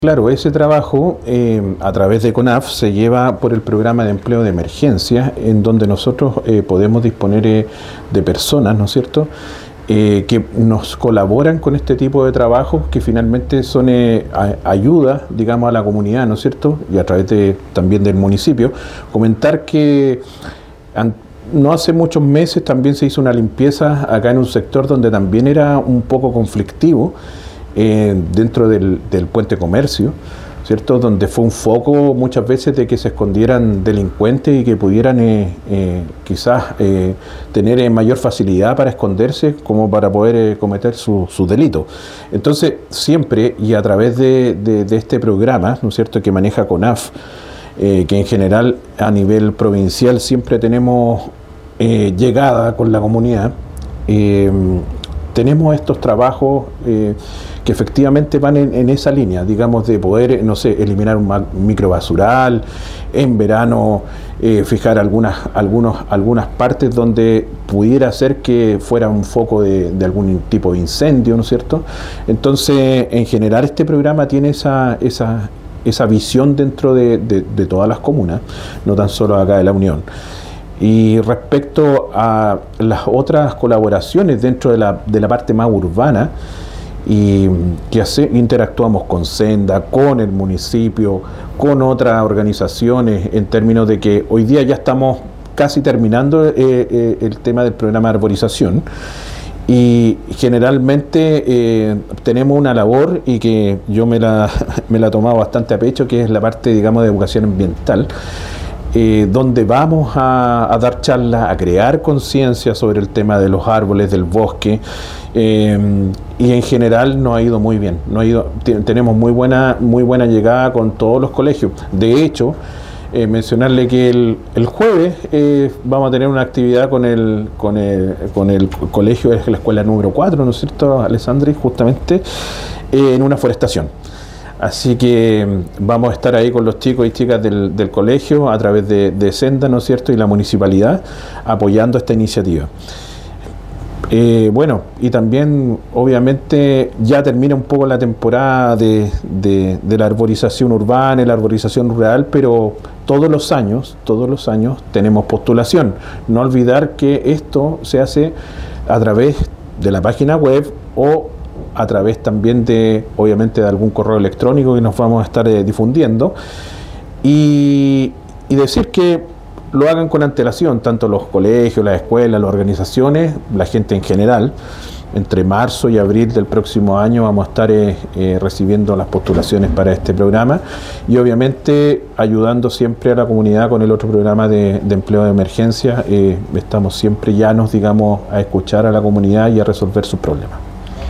Claro, ese trabajo a través de CONAF se lleva por el programa de empleo de emergencia, en donde nosotros podemos disponer de personas, ¿no es cierto?, que nos colaboran con este tipo de trabajos que finalmente son ayuda, digamos, a la comunidad, ¿no es cierto?, y a través también del municipio. Comentar que no hace muchos meses también se hizo una limpieza acá en un sector donde también era un poco conflictivo, dentro del Puente Comercio, ¿cierto?, donde fue un foco muchas veces de que se escondieran delincuentes y que pudieran quizás tener mayor facilidad para esconderse como para poder cometer su delito. Entonces siempre, y a través de este programa, ¿no es cierto?, que maneja CONAF, que en general a nivel provincial siempre tenemos llegada con la comunidad, tenemos estos trabajos que efectivamente van en esa línea, digamos, de poder, no sé, eliminar un microbasural, en verano fijar algunas partes donde pudiera ser que fuera un foco de algún tipo de incendio, ¿no es cierto? Entonces, en general, este programa tiene esa visión dentro de todas las comunas, no tan solo acá de la Unión. Y respecto a las otras colaboraciones dentro de la parte más urbana, y que interactuamos con Senda, con el municipio, con otras organizaciones, en términos de que hoy día ya estamos casi terminando el tema del programa de arborización, y generalmente tenemos una labor, y que yo me la he tomado bastante a pecho, que es la parte, digamos, de educación ambiental, donde vamos a dar charlas, a crear conciencia sobre el tema de los árboles, del bosque, y en general nos ha ido muy bien. Tenemos muy buena llegada con todos los colegios. De hecho, mencionarle que el jueves vamos a tener una actividad con el colegio, es la escuela número 4, ¿no es cierto, Alessandri? Justamente en una forestación. Así que vamos a estar ahí con los chicos y chicas del colegio a través de Senda, ¿no es cierto?, y la municipalidad apoyando esta iniciativa. Bueno, y también obviamente ya termina un poco la temporada de la arborización urbana y la arborización rural, pero todos los años tenemos postulación. No olvidar que esto se hace a través de la página web o a través también obviamente de algún correo electrónico que nos vamos a estar difundiendo, y decir que lo hagan con antelación, tanto los colegios, las escuelas, las organizaciones, la gente en general. Entre marzo y abril del próximo año vamos a estar recibiendo las postulaciones para este programa, y obviamente ayudando siempre a la comunidad con el otro programa de empleo de emergencia. Estamos siempre llanos, digamos, a escuchar a la comunidad y a resolver sus problemas.